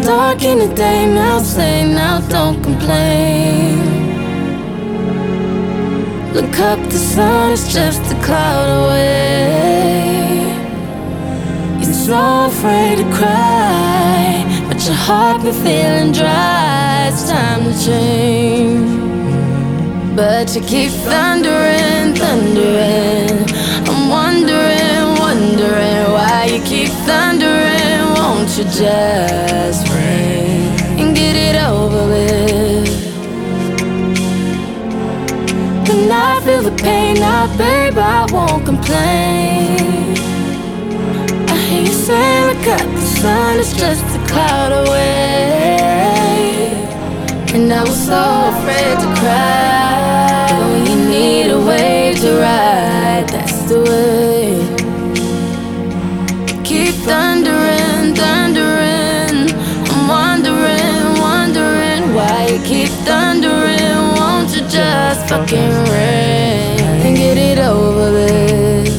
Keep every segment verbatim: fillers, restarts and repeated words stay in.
dark in the day, now say, now don't complain. Look up, the sun is just a cloud away. You're so afraid to cry, but your heart been feeling dry. It's time to change, but you keep thundering, thundering. I'm wondering, wondering why you keep thundering. Won't you just ring and get it over with? And I feel the pain now, babe, I won't complain. I hear you say, look up, the sun is just a cloud away. And I was so afraid to cry. When you need a way to ride, that's the way. Keep thundering, thundering. I'm wondering, wondering why you keep thundering. Won't you just fucking ring and get it over with?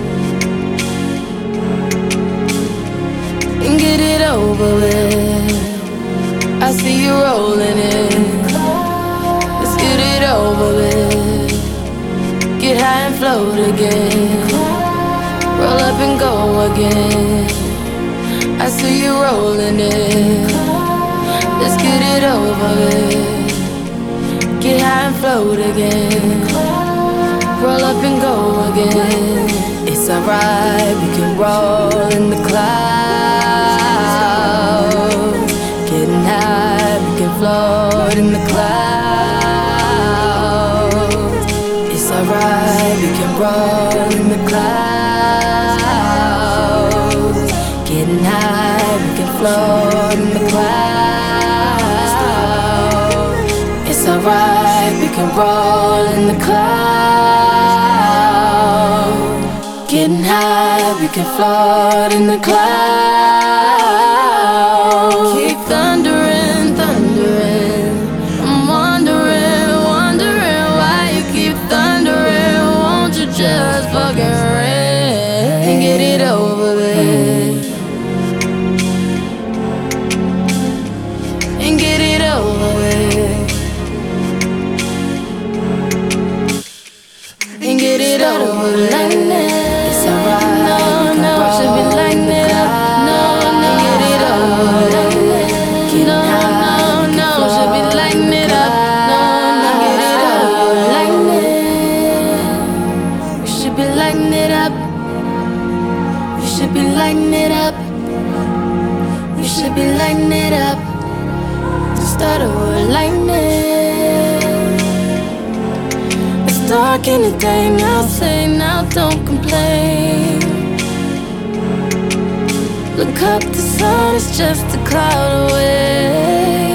And get it over with. I see you rolling in. Let's get it over with. Get high and float again. Roll up and go again. I see you rolling in. Let's get it over with. Get high and float again. Roll up and go again. It's alright, we can roll in the clouds. Getting high, we can float in the clouds. It's alright, we can roll in the clouds. Getting high, we can float in the clouds. It's alright, we can roll in the clouds. Getting high, we can float in the clouds. Keep thundering, thundering. I'm wondering, wondering why you keep thundering. Won't you just fucking ring and get it over with? And get it over with. And get it over with. It's alright. No, no, it should be like that. No, no, get it over with. No, no, no, it should be lighting it up. No, no, get it over like that. We should be lighting it up. We should be lighting it up. We should be lighting it up. Start over lightning. It's dark in the day, now say, now don't complain. Look up, the sun is just a cloud away.